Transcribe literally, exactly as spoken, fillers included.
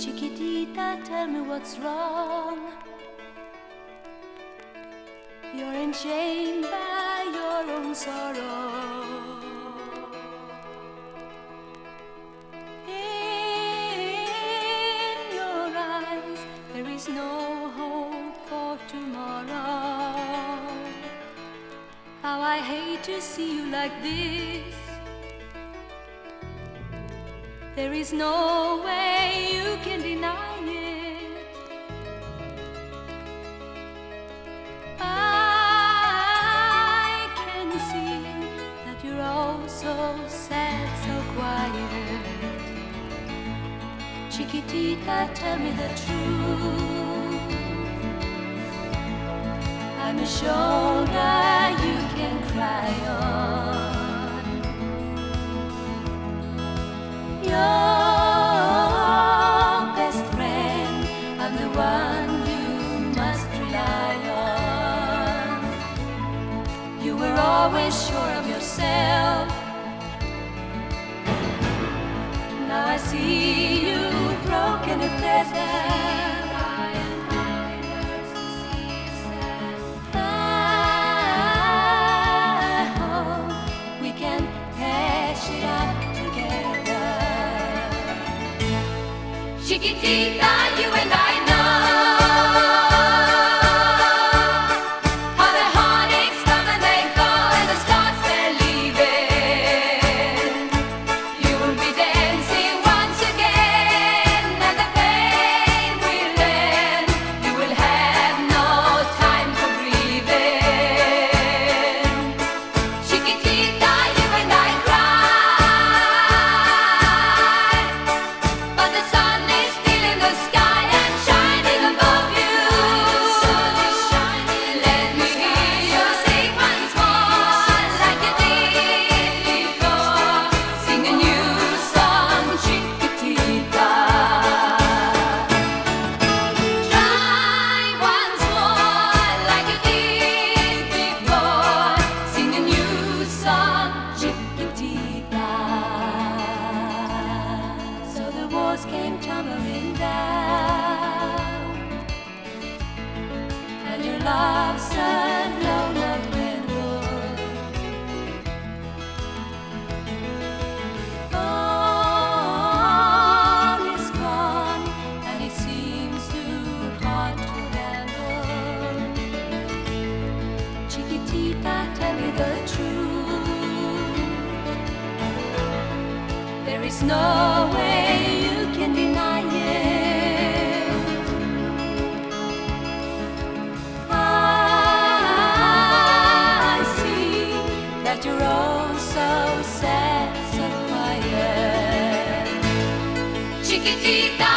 Chiquitita, tell me what's wrong. You're enchained by your own sorrow. In your eyes there is no hope for tomorrow. How I hate to see you like this. There is no way you can deny it. I can see that you're all so sad, so quiet. Chiquitita, tell me the truth. I'm a shoulder you can cry on. Your best friend, I'm the one you must rely on. You were always sure of yourself. Now I see you broken and feather. Chiquitita, you and I know how the heartaches come and they go, and the stars they're leaving. You will be dancing once again, and the pain will end. You will have no time for breathing. Chiquitita, you and I cry, but the sun is still in the sky and shining above you. Let me hear you sing once more like you did before. Sing a new song, Chiquitita. Try once more like you did before. Sing a new song, Chiquitita. So the walls came tumbling down, and your love sun blown up redwood. All is gone, and it seems too hard to handle. Chiquitita, tell me the truth. There is no way you can deny it. I see that you're all so sad, so quiet. Chiquitita,